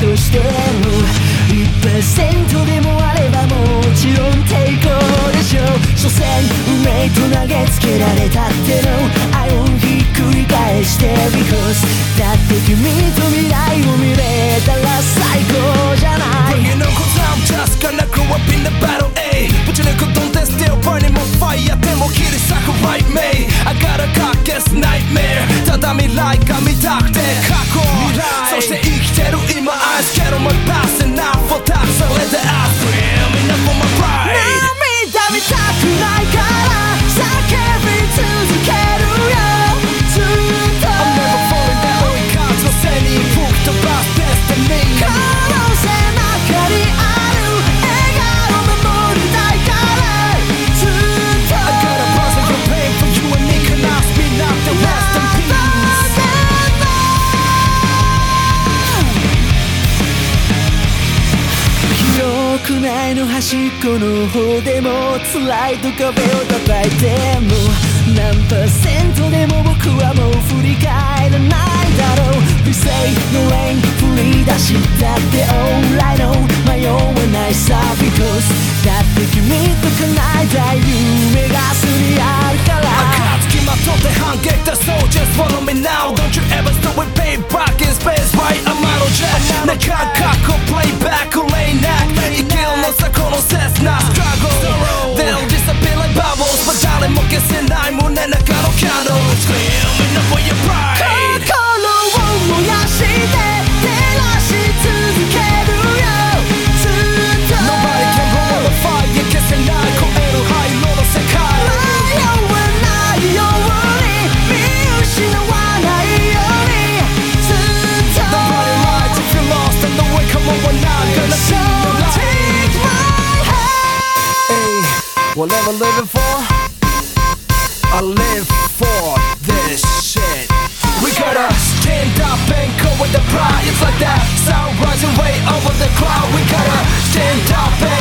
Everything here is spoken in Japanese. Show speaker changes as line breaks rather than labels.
としても 1% でもあればもちろん抵抗でしょう。所詮運命と投げつけられたっての愛をひっくり返して Because だって君と未来を見れたら最高じゃない。
Bring it on cause I'm just gonna grow up in the battle A ぶち抜くどんで still burning more fire でも切り裂く right me I got a cock-ass nightmare ただ未来が見たくて過去そして生きてる今 I scared of my past and now for that so let the ass scream enough for my pride
涙見たくないから叫び続けるよずっと
I'm never falling down 追い風の背に吹き飛ばす destiny
可能性ばかりある笑顔守りたいからずっと
I got a personal pain for you and me can ask me not to rest in peace 広くないの端っこの方でも辛いと壁を叩いても何%でも僕はもう振り返らないだろう。理性のレーン振り出したって Alright no 迷わないさ Because だって君と叶えたい夢がすりあるから暁まとって反撃だ So just follow me now Don't you ever stop with payback in space right I'm out of jet なかなかplayback lay neck 生きるのさこの切な struggle They'll disappear like bubbles But 誰も消せない胸中の candle Screaming up for your pride
心を燃やして照らし続けるよずっと
Nobody can blow the fire 消せない声の灰色の世界
迷わないように見失わないようにずっと
Nobody lies if you're lost on the way Come on we're not gonna see you
Take my hand
Hey, whatever living for I live for this shit We gotta stand up and go with the pride It's like that sun rising way over the cloud We gotta stand up and